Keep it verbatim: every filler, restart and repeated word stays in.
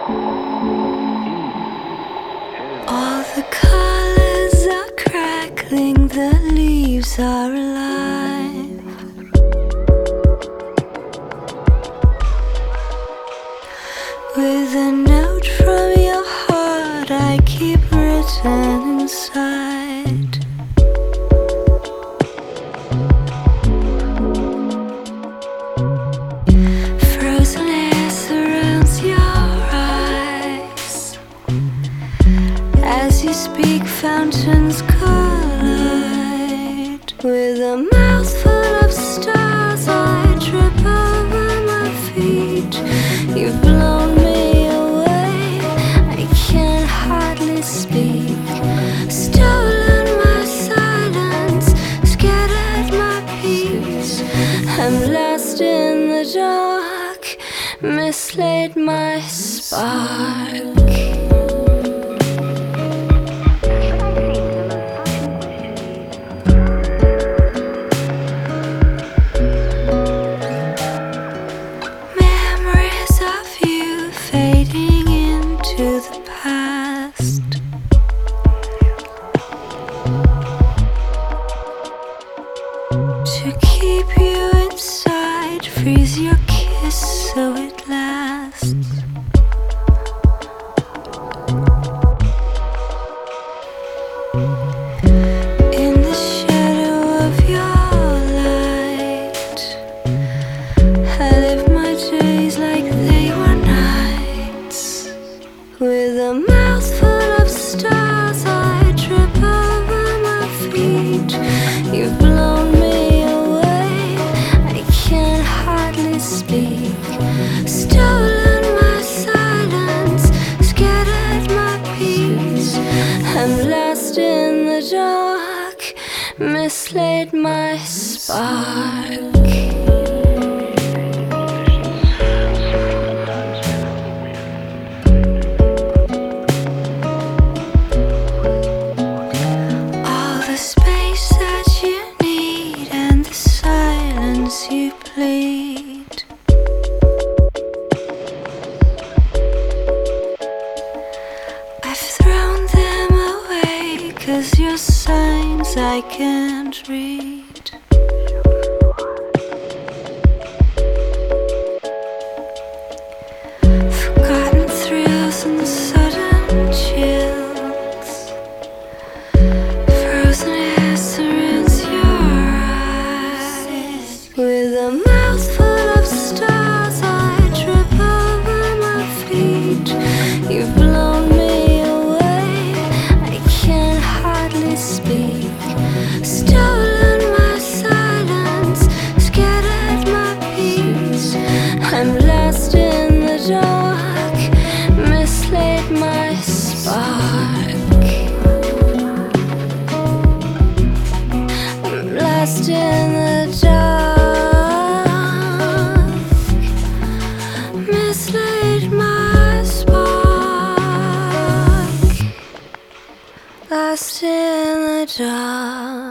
All the colors are crackling, the leaves are alive. With a note from your heart I keep written inside. Frozen air surrounds your eyes. As you speak, fountains collide. With a mouthful of stars I trip over my feet. You've blown me away, I can hardly speak. Stolen my silence, scattered my peace. I'm lost in the dark, mislaid my spark. Fading into the past. To keep you inside, freeze your kiss so it lasts. In the shadow of your light, I live my days like they were nights. With a mouthful of stars I trip over my feet. You've blown me away, I can hardly speak. Stolen my silence, scattered my peace. I'm lost in the dark, mislaid my spark. You plead. I've thrown them away, 'cause your signs I can't read. Forgotten thrills and sudden chills. Frozen air surrounds your eyes. With a mouthful of stars I trip over my feet. You've blown me away, I can hardly speak. Stolen my silence, scattered my peace. I'm lost in the dark, mislaid my spark. I'm lost in the dark, mislaid my spark. Lost in the dark.